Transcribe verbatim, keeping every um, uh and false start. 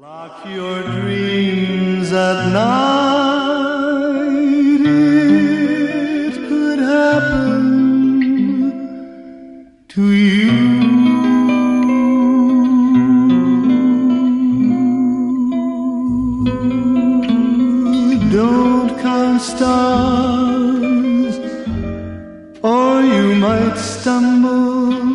Lock your dreams at night, it could happen to you. Don't count stars, or you might stumble